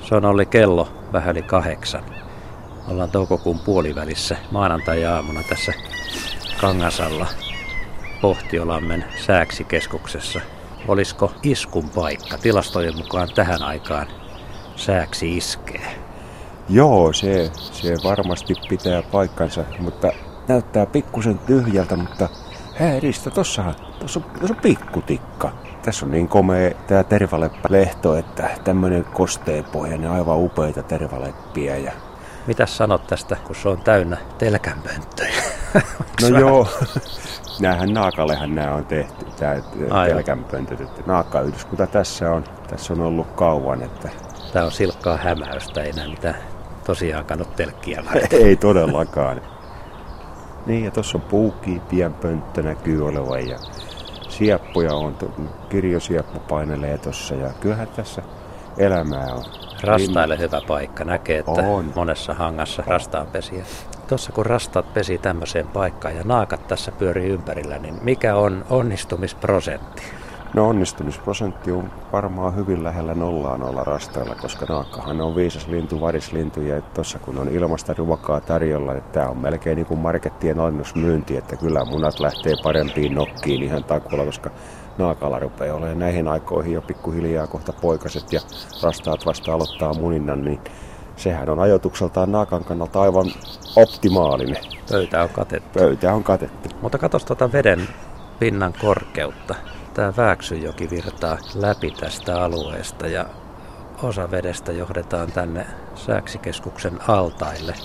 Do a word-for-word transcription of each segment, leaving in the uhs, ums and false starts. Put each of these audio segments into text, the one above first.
Se on Olli kello vähän yli kahdeksan. Ollaan toukokuun puolivälissä maanantai-aamuna tässä Kangasalla Pohtiolammen sääksikeskuksessa. Olisiko iskun paikka? Tilastojen mukaan tähän aikaan sääksi iskee. Joo, se, se varmasti pitää paikkansa, mutta näyttää pikkusen tyhjältä, mutta hei Risto, tossahan, tossa on, tossa on pikkutikka. Tässä on niin komea tää tervaleppälehto, että tämmönen kosteepohjainen, aivan upeita tervaleppiä. Ja... Mitäs sanot tästä, kun se on täynnä telkänpönttöjä? No joo, näähän naakallehan nämä on tehty, tää telkänpöntöt. Naakkayhdyskunta tässä on, tässä on ollut kauan, että... Tää on silkkaa hämäystä, ei näe mitään tosiaankaan ole telkkiä varten. Ei todellakaan. Niin, ja tuossa on puukiipien pönttö näkyy olevan ja sieppuja on, kirjosieppu painelee tuossa ja kyllähän tässä elämää on. Rastaille hyvä paikka, näkee, että on. Monessa hangassa rastaan pesiä. Tuossa kun rastaat pesi tämmöiseen paikkaan ja naakat tässä pyörii ympärillä, niin mikä on onnistumisprosentti? No onnistumisprosentti on varmaan hyvin lähellä nollaa noilla rastailla, koska naakkahan on viisas lintu, varislintu ja tuossa kun on ilmasta ruokaa tarjolla, että tämä on melkein niin kuin markettien alennusmyynti, että kyllä munat lähtee parempiin nokkiin ihan takulla, koska naakalla rupeaa olemaan näihin aikoihin jo pikkuhiljaa kohta poikaset ja rastaat vasta aloittaa muninnan, niin sehän on ajoitukseltaan naakan kannalta aivan optimaalinen. Pöytä on katettu. Pöytä on katettu. Mutta katsos tuota veden pinnan korkeutta. Tämä Vääksyjoki virtaa läpi tästä alueesta ja osa vedestä johdetaan tänne sääksikeskuksen altaille.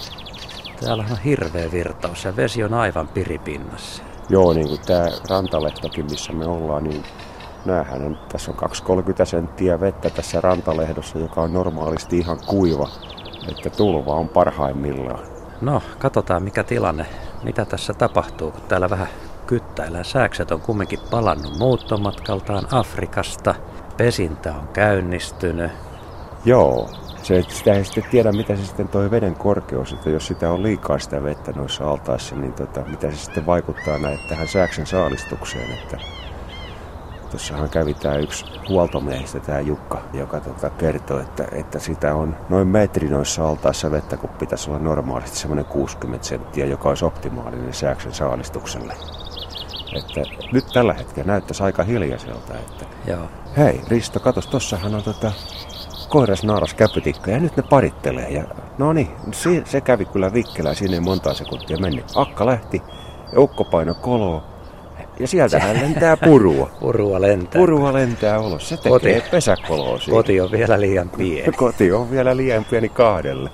Täällä on hirveä virtaus ja vesi on aivan piripinnassa. Joo, niin kuin tämä rantalehtokin, missä me ollaan, niin näähän on, tässä on kaksikymmentä–kolmekymmentä senttiä vettä tässä rantalehdossa, joka on normaalisti ihan kuiva, että tulva on parhaimmillaan. No, katsotaan mikä tilanne, mitä tässä tapahtuu, kun täällä vähän kyttäillään. Sääkset on kumminkin palannut muuttomatkaltaan Afrikasta, pesintä on käynnistynyt. Joo, se, sitä ei sitten tiedä, mitä se sitten toi veden korkeus, että jos sitä on liikaa sitä vettä noissa altaissa, niin tota, mitä se sitten vaikuttaa näin tähän sääksen saalistukseen. Että tuossahan kävi tämä yksi huoltomiehistä, tämä Jukka, joka tota kertoi, että, että sitä on noin metri noissa altaissa vettä, kun pitäisi olla normaalisti semmoinen kuusikymmentä senttiä, joka olisi optimaalinen sääksen saalistukselle. Että nyt tällä hetkellä näyttäisi aika hiljaiselta, että Joo. Hei Risto, katos, tossahan on tota koiras, naaras, käpytikka ja nyt ne parittelee. Ja no niin, se, se kävi kyllä vikkelään, siinä ei montaa sekuntia mennyt. Akka lähti ja ukko paino koloa ja sieltähän lentää purua. Purua lentää. Purua lentää ulos, se tekee Koti. pesäkoloa siinä. Koti on vielä liian pieni. Koti on vielä liian pieni kahdelle.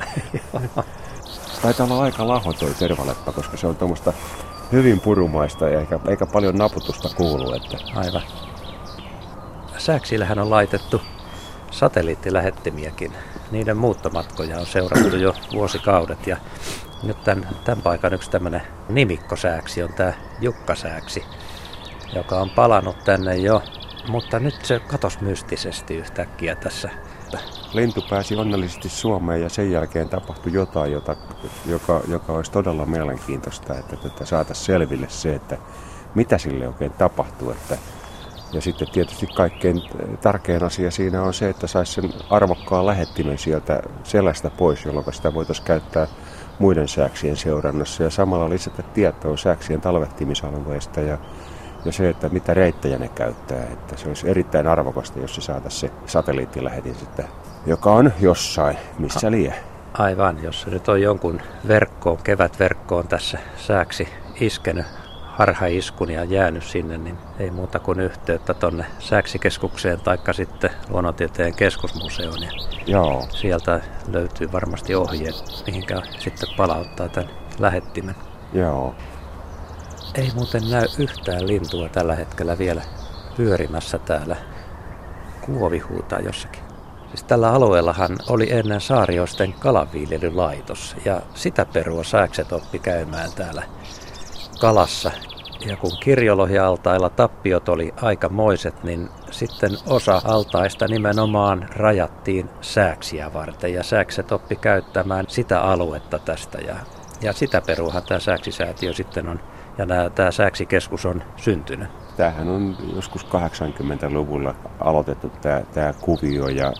Taitaa olla aika laho toi tervaleppä, koska se on tuommoista hyvin purumaista ja eikä, eikä paljon naputusta kuulu. Että... Aivan. Sääksillähän on laitettu satelliittilähettimiäkin. Niiden muuttomatkoja on seurattu jo vuosikaudet ja nyt tämän, tämän paikan yksi tämmöinen nimikkosääksi on tämä Jukkasääksi, joka on palannut tänne jo, mutta nyt se katosi mystisesti yhtäkkiä tässä. Lintu pääsi onnellisesti Suomeen ja sen jälkeen tapahtui jotain, jota, joka, joka olisi todella mielenkiintoista, että tätä saataisiin selville se, että mitä sille oikein tapahtuu. Että, ja sitten tietysti kaikkein tärkein asia siinä on se, että saisi sen arvokkaan lähettimen sieltä selästä pois, jolloin sitä voitaisiin käyttää muiden sääksien seurannassa ja samalla lisätä tietoa sääksien talvehtimisalueista ja, ja se, että mitä reittejä ne käyttää. Että se olisi erittäin arvokasta, jos se saataisiin se satelliittilähetin sitten, joka on jossain, missä lie. Aivan, jos se nyt on jonkun verkkoon, kevätverkkoon tässä sääksi iskenyt harhaiskun ja jäänyt sinne, niin ei muuta kuin yhteyttä tonne sääksikeskukseen taikka sitten Luonnontieteen keskusmuseoon. Ja Joo. Sieltä löytyy varmasti ohjeet, mihinkä sitten palauttaa tämän lähettimen. Joo. Ei muuten näy yhtään lintua tällä hetkellä vielä pyörimässä täällä. Kuovi huutaa jossakin. Siis tällä alueellahan oli ennen Saarioisten kalanviljelylaitos ja sitä perua sääkset oppi käymään täällä kalassa. Ja kun kirjolohja-altailla tappiot oli aikamoiset, niin sitten osa altaista nimenomaan rajattiin sääksiä varten. Ja sääkset oppi käyttämään sitä aluetta tästä. Ja, ja sitä peruahan tämä sääksisäätiö sitten on, ja nämä, tämä sääksikeskus on syntynyt. Tämähän on joskus kahdeksankymmentäluvulla aloitettu tämä, tämä kuvio ja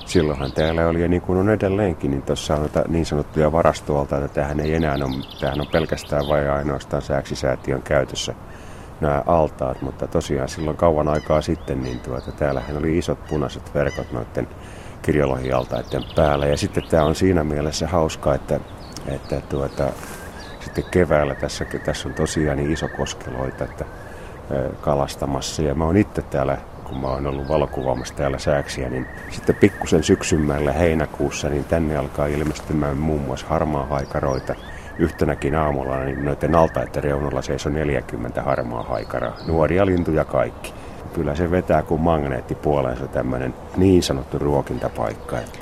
silloinhan täällä oli, ja niin kuin on edelleenkin, niin tuossa on niin sanottuja varastoaltaita. Tämähän ei enää ole, tämähän on pelkästään vai ainoastaan Sääksisäätiön käytössä nämä altaat, mutta tosiaan silloin kauan aikaa sitten, niin tuota, täällähän oli isot punaiset verkot noiden kirjolohialtaiden päällä. Ja sitten tämä on siinä mielessä hauska, että, että tuota, sitten keväällä tässä, tässä on tosiaan niin iso koskeloita, että kalastamassa. Ja mä oon itse täällä, kun mä oon ollut valokuvaamassa täällä Sääksiä, niin sitten pikkusen syksymmällä heinäkuussa, niin tänne alkaa ilmestymään muun muassa harmaahaikaroita. Yhtenäkin aamulla niin noiden altaiden reunalla seisoo neljäkymmentä harmaahaikaraa, nuoria lintuja kaikki. Kyllä se vetää kuin magneetti puoleensa tämmöinen niin sanottu ruokintapaikka. Että...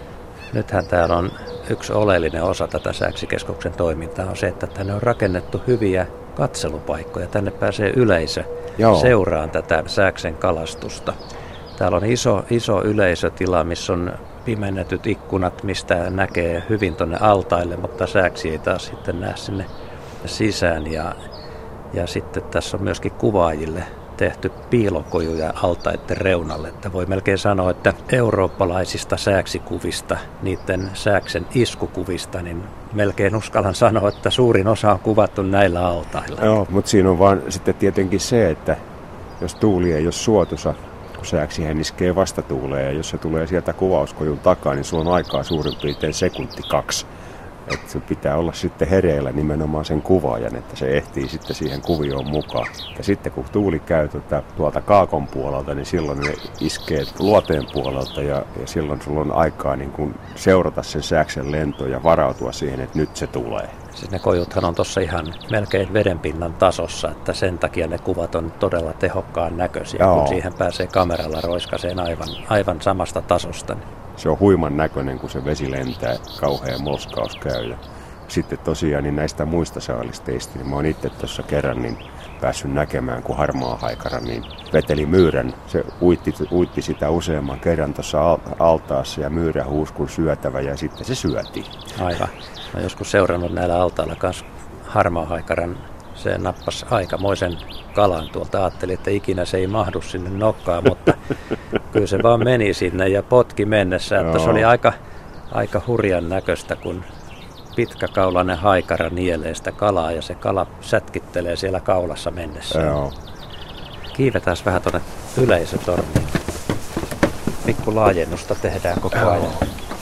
Nythän täällä on yksi oleellinen osa tätä Sääksikeskuksen toimintaa on se, että tänne on rakennettu hyviä katselupaikkoja. Tänne pääsee yleisö Joo. seuraan tätä Sääksen kalastusta. Täällä on iso, iso yleisötila, missä on pimennetyt ikkunat, mistä näkee hyvin tuonne altaille, mutta Sääksi ei taas sitten näe sinne sisään. Ja, ja sitten tässä on myöskin kuvaajille tehty piilokojuja altaiden reunalle. Että voi melkein sanoa, että eurooppalaisista sääksikuvista, niiden Sääksen iskukuvista, niin melkein uskallan sanoa, että suurin osa on kuvattu näillä altailla. Joo, mutta siinä on vaan sitten tietenkin se, että jos tuuli ei ole suotuisa, kun Sääksihän iskee vastatuuleen, ja jos se tulee sieltä kuvauskojun takaa, niin sulla on aikaa suurin piirtein sekunti kaksi. Että se pitää olla sitten hereillä nimenomaan sen kuvaajan, että se ehtii sitten siihen kuvioon mukaan. Ja sitten kun tuuli käy tuota, tuolta kaakon puolelta, niin silloin ne iskee luoteen puolelta ja, ja silloin sulla on aikaa niin kuin seurata sen Sääksen lentoa ja varautua siihen, että nyt se tulee. Siis ne kojuthan on tuossa ihan melkein vedenpinnan tasossa, että sen takia ne kuvat on todella tehokkaan näköisiä, Joo. kun siihen pääsee kameralla roiskaseen aivan, aivan samasta tasosta. Se on huiman näköinen, kun se vesi lentää, kauhea molskaus käy. Ja sitten tosiaan niin näistä muista saalisteista, niin mä oon itse tuossa kerran niin päässyt näkemään, kun harmaahaikara niin veteli myyrän. Se uitti, uitti sitä useamman kerran tuossa altaassa ja myyrä huusi kun syötävä ja sitten se syötiin. Aivan. Mä oon joskus seurannut näillä altailla kanssa harmaahaikaran. Se nappasi aikamoisen kalan tuolta. Ajattelin, että ikinä se ei mahdu sinne nokkaan, mutta kyllä se vaan meni sinne ja potki mennessä. Että se oli aika, aika hurjan näköistä, kun pitkäkaulainen haikara nielee sitä kalaa ja se kala sätkittelee siellä kaulassa mennessä. Joo. Kiivetään vähän tuonne yleisötorniin. Pikku laajennusta tehdään koko Joo. ajan.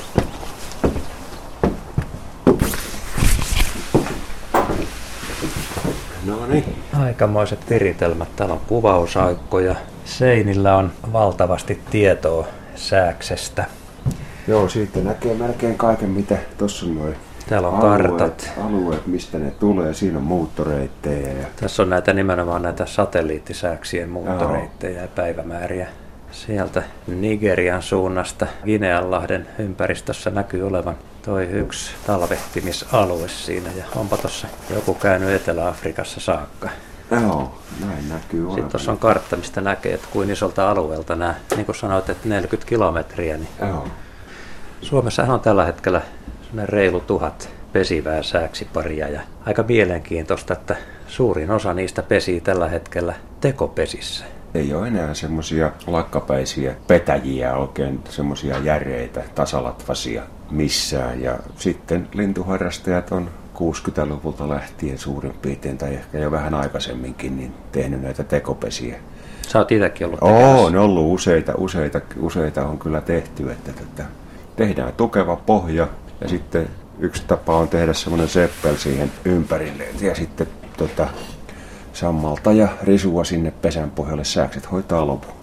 No niin. Aikamoiset viritelmät. Täällä on kuvausaikkoja. Seinillä on valtavasti tietoa Sääksestä. Joo, siitä näkee melkein kaiken, mitä tuossa on noin. Täällä on alueet, kartat. Alueet, mistä ne tulee. Siinä on moottoreittejä. Ja... Tässä on näitä nimenomaan näitä satelliittisääksien moottoreittejä Joo. ja päivämääriä. Sieltä Nigerian suunnasta Gineanlahden ympäristössä näkyy olevan toi yksi talvehtimisalue siinä. Ja onpa tuossa joku käynyt Etelä-Afrikassa saakka. Joo, näin näkyy olevan. Sitten tuossa on kartta, mistä näkee, että kuin isolta alueelta nämä, niin kuin sanoit, että neljäkymmentä kilometriä. Niin Joo. Suomessahan on tällä hetkellä reilu tuhat pesivää sääksiparia ja aika mielenkiintoista, että suurin osa niistä pesii tällä hetkellä tekopesissä. Ei ole enää semmoisia lakkapäisiä petäjiä, oikein semmoisia järeitä, tasalatvasia missään. Ja sitten lintuharrastajat on kuusikymmentäluvulta lähtien suurin piirtein, tai ehkä jo vähän aikaisemminkin, niin tehnyt näitä tekopesiä. Sä oot itsekin ollut tekemässä. Oo, on ollut useita, useita, useita on kyllä tehty, että tätä tehdään tukeva pohja ja sitten yksi tapa on tehdä semmoinen seppel siihen ympärille ja sitten tota, sammalta ja risua sinne pesän pohjalle, Sääkset hoitaa lopun.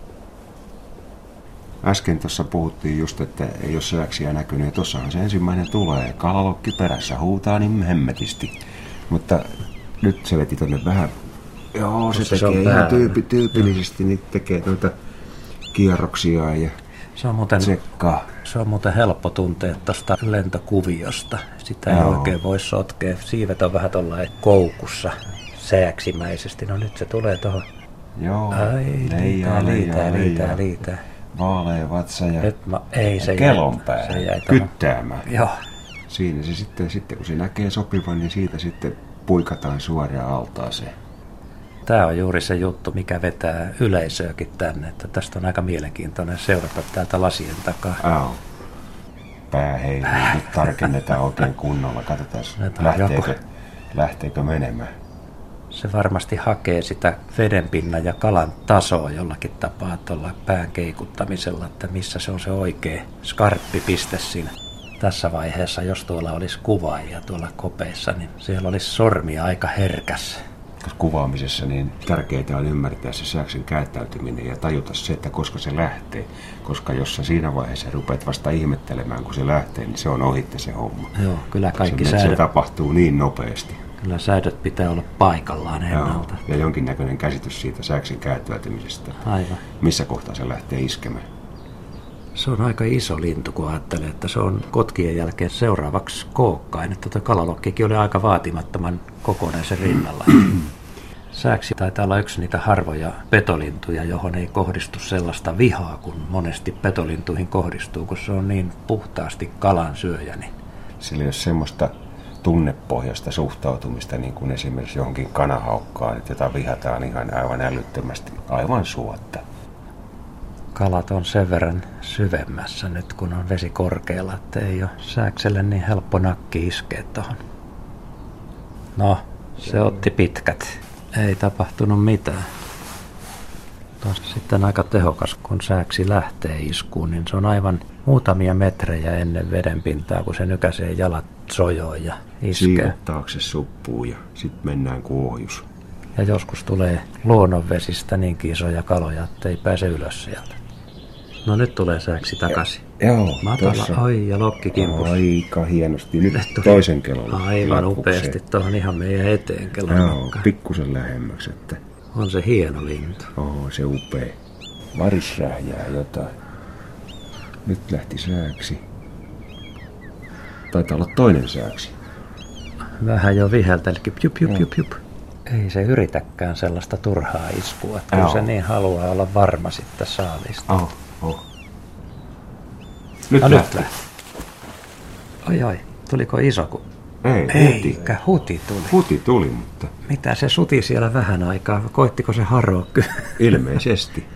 Äsken tuossa puhuttiin just, että ei ole Sääksiä näkynyt ja tossahan se ensimmäinen tulee. Kalalokki perässä huutaa niin hemmetisti. Mutta nyt se veti tonne vähän. Joo, se tekee se ihan tyypi, tyypillisesti, niin tekee noita kierroksia ja se on muuten, tsekkaa. Se on muuten helppo tuntea tuosta lentokuviosta. Sitä ei Joo. oikein voi sotkea. Siivet on vähän tuollainen koukussa sääksimäisesti. No nyt se tulee tuohon. Joo, ai, liitää, liitää, liitää, liitää. Vaalea vatsa ja, mä, ei, se kelon pää, kyttäämään. Joo. Siinä se sitten, sitten, kun se näkee sopivan, niin siitä sitten puikataan suoraan altaaseen. Tämä on juuri se juttu, mikä vetää yleisöäkin tänne. Että tästä on aika mielenkiintoinen seurata täältä lasien takaa. Au. Pää hei, nyt tarkennetaan oikein kunnolla. Katsotaan, lähteekö, lähteekö menemään. Se varmasti hakee sitä vedenpinnan ja kalan tasoa jollakin tapaa tuolla pään keikuttamisella, että missä se on se oikea skarppi piste siinä. Tässä vaiheessa, jos tuolla olisi kuvaajia tuolla kopeissa, niin siellä olisi sormia aika herkässä. Kuvaamisessa niin tärkeää on ymmärtää se sääksen käyttäytyminen ja tajuta se, että koska se lähtee. Koska jos sä siinä vaiheessa rupeat vasta ihmettelemään, kun se lähtee, niin se on ohitte se homma. Joo, kyllä kaikki se, säädöt... se tapahtuu niin nopeasti. Kyllä säädöt pitää olla paikallaan ennalta. Joo, ja jonkinnäköinen käsitys siitä sääksen käyttäytymisestä. Aivan. Missä kohtaa se lähtee iskemään. Se on aika iso lintu, kun ajattelee, että se on kotkien jälkeen seuraavaksi kookkain. Että tuo kalalokkikin oli aika vaatimattoman kokoinen sen rinnalla. Sääksi taitaa olla yksi niitä harvoja petolintuja, johon ei kohdistu sellaista vihaa, kun monesti petolintuihin kohdistuu, kun se on niin puhtaasti kalan syöjä. Niin... Sillä ei ole semmoista tunnepohjaista suhtautumista, niin kuin esimerkiksi johonkin kanahaukkaan, että jota vihataan ihan aivan älyttömästi, aivan suotta. Kalat on sen verran syvemmässä nyt, kun on vesi korkealla, että ei ole sääkselle niin helppo nakki iskeä tuohon. No, se otti pitkät. Ei tapahtunut mitään. Tuo sitten aika tehokas, kun sääksi lähtee iskuun, niin se on aivan muutamia metrejä ennen vedenpintaa, kun se nykäisee jalat sojoon ja iskee. Siivet taakse suppuu ja sitten mennään kuohjus. Ja joskus tulee luonnonvesistä niinkin isoja kaloja, että ei pääse ylös sieltä. No nyt tulee sääksi takaisin. Joo, matala, tossa. Oi, ja lokki kimpus. Aika hienosti. Nyt toisen kellon. Aivan upeasti tuohon ihan meidän eteen kellon. Joo, pikkusen lähemmäksi. Että... On se hieno lintu. Oo, se upea. Varis rähjää jotain. Nyt lähti sääksi. Taitaa olla toinen sääksi. Vähän jo viheltelki. Jup, jup, jup, jup. Ei se yritäkään sellaista turhaa iskua. Kyllä se niin haluaa olla varma sitten saalista. Oh, oh. Nyt no, lähti. Nyt lähti. Ai ai, tuliko iso ku... Ei, Eikä, huti tuli. Huti tuli, mutta... Mitä se suti siellä vähän aikaa? Koittiko se haroa kyllä? Ilmeisesti.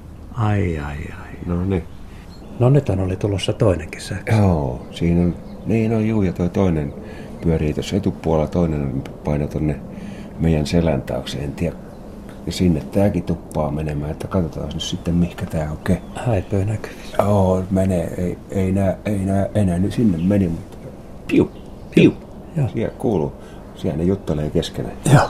Ai ai ai. No niin. No nythän oli tulossa toinenkin sääksi. Joo, siinä on... Niin on juu, ja toi toinen pyörii tuossa etupuolella, toinen paino tonne meidän selän taakse, en tiedä. Ja sinne tääkin tuppaa menemään, että katsotaan nyt sitten mihinkä tää oikein. Häipöö näkyvissä. Joo, menee, ei, ei nää, ei nää enää, nyt sinne meni, mutta piu, piu. Joo. Siellä kuuluu, siellä ne juttelee keskenään. Joo.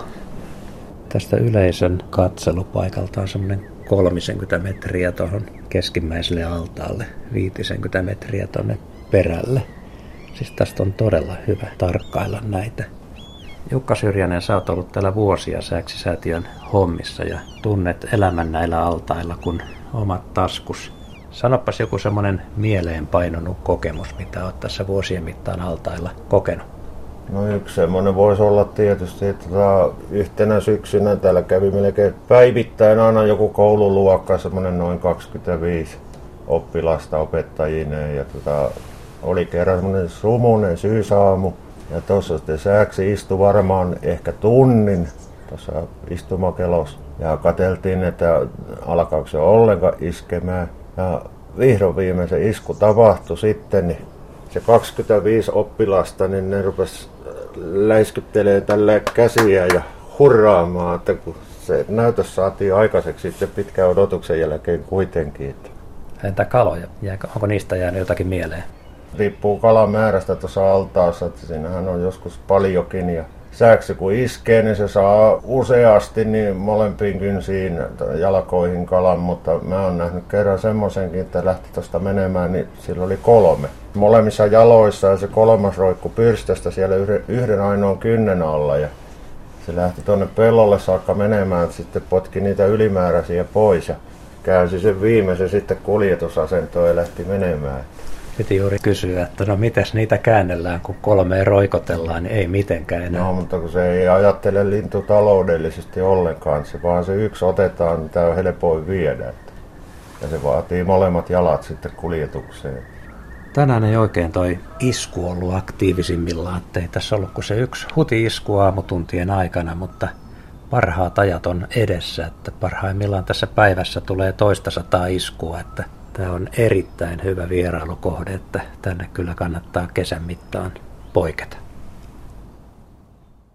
Tästä yleisön katselupaikalta on semmoinen kolmisenkymmentä metriä tuohon keskimmäiselle altaalle, viitisenkymmentä metriä tuonne perälle. Siis tästä on todella hyvä tarkkailla näitä. Jukka Syrjänen, sä oot ollut täällä vuosia Sääksisäätiön hommissa ja tunnet elämän näillä altailla kuin omat taskus. Sanopas joku semmoinen mieleen painunut kokemus, mitä oot tässä vuosien mittaan altailla kokenut. No yksi semmoinen voisi olla tietysti, että tota, yhtenä syksynä täällä kävi melkein päivittäin aina joku koululuokka, semmoinen noin kaksikymmentäviisi oppilasta opettajineen. Ja tota, oli kerran semmoinen sumunen syysaamu. Ja tuossa sitten Sääksi istui varmaan ehkä tunnin tuossa istumakelossa. Ja katseltiin, että alkaako se ollenkaan iskemään. Ja vihdoin viimein se isku tapahtui sitten, niin se kaksikymmentäviisi oppilasta, niin ne rupesi läiskyttelee tällä käsiä ja hurraamaan, että kun se näytös saatiin aikaiseksi sitten pitkän odotuksen jälkeen kuitenkin. Että entä kaloja? Jääkö, onko niistä jäänyt jotakin mieleen? Riippuu kalan määrästä tuossa altaassa, että siinähän on joskus paljonkin. Ja Sääksi kun iskee, niin se saa useasti niin molempiin kynsiin jalkoihin kalan, mutta mä oon nähnyt kerran semmoisenkin, että lähti tuosta menemään, niin sillä oli kolme. Molemmissa jaloissa ja se kolmas roikku pyrstöstä siellä yhden ainoan kynnen alla ja se lähti tuonne pellolle saakka menemään, että sitten potki niitä ylimääräisiä pois ja käänsi sen viimeisen sitten kuljetusasentoon ja lähti menemään. Piti juuri kysyä, että no mites niitä käännellään, kun kolmeen roikotellaan, niin ei mitenkään enää. No, mutta kun se ei ajattele lintu taloudellisesti ollenkaan, se vaan se yksi otetaan, mitä on helpoin viedä. Ja se vaatii molemmat jalat sitten kuljetukseen. Tänään ei oikein toi isku ollut aktiivisimmillaan, ettei tässä ollut kuin se yksi huti-isku aamutuntien aikana, mutta parhaat ajat on edessä, että parhaimmillaan tässä päivässä tulee toista sataa iskua, että tämä on erittäin hyvä vierailukohde, että tänne kyllä kannattaa kesän mittaan poiketa.